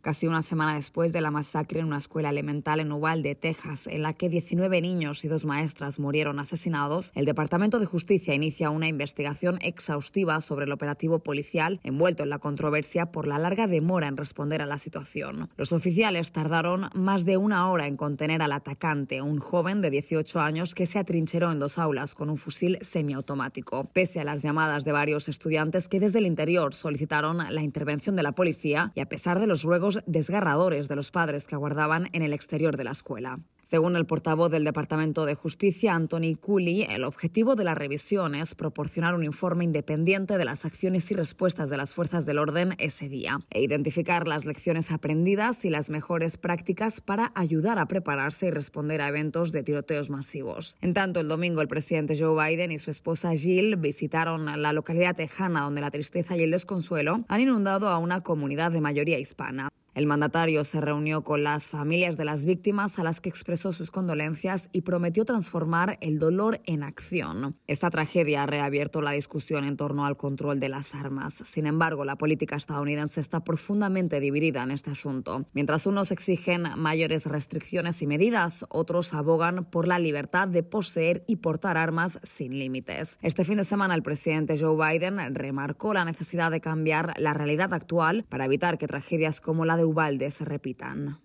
Casi una semana después de la masacre en una escuela elemental en Uvalde, Texas, en la que 19 niños y 2 maestras murieron asesinados, el Departamento de Justicia inicia una investigación exhaustiva sobre el operativo policial envuelto en la controversia por la larga demora en responder a la situación. Los oficiales tardaron más de una hora en contener al atacante, un joven de 18 años que se atrincheró en 2 aulas con un fusil semiautomático. Pese a las llamadas de varios estudiantes que desde el interior solicitaron la intervención de la policía y a pesar de los ruegos desgarradores de los padres que aguardaban en el exterior de la escuela. Según el portavoz del Departamento de Justicia, Anthony Cooley, el objetivo de la revisión es proporcionar un informe independiente de las acciones y respuestas de las fuerzas del orden ese día e identificar las lecciones aprendidas y las mejores prácticas para ayudar a prepararse y responder a eventos de tiroteos masivos. En tanto, el domingo el presidente Joe Biden y su esposa Jill visitaron la localidad tejana donde la tristeza y el desconsuelo han inundado a una comunidad de mayoría hispana. El mandatario se reunió con las familias de las víctimas a las que expresó sus condolencias y prometió transformar el dolor en acción. Esta tragedia ha reabierto la discusión en torno al control de las armas. Sin embargo, la política estadounidense está profundamente dividida en este asunto. Mientras unos exigen mayores restricciones y medidas, otros abogan por la libertad de poseer y portar armas sin límites. Este fin de semana, el presidente Joe Biden remarcó la necesidad de cambiar la realidad actual para evitar que tragedias como la de Uvalde se repitan.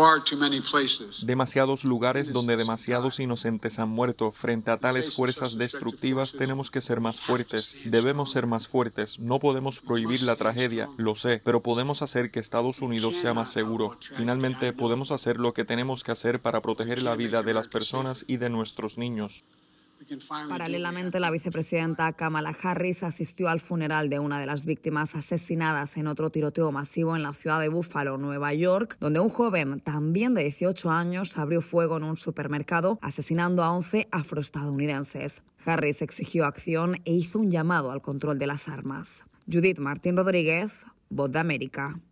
Demasiados lugares donde demasiados inocentes han muerto. Frente a tales fuerzas destructivas tenemos que ser más fuertes. Debemos ser más fuertes. No podemos prohibir la tragedia, lo sé, pero podemos hacer que Estados Unidos sea más seguro. Finalmente, podemos hacer lo que tenemos que hacer para proteger la vida de las personas y de nuestros niños. Paralelamente, la vicepresidenta Kamala Harris asistió al funeral de una de las víctimas asesinadas en otro tiroteo masivo en la ciudad de Buffalo, Nueva York, donde un joven, también de 18 años, abrió fuego en un supermercado, asesinando a 11 afroestadounidenses. Harris exigió acción e hizo un llamado al control de las armas. Judith Martín Rodríguez, Voz de América.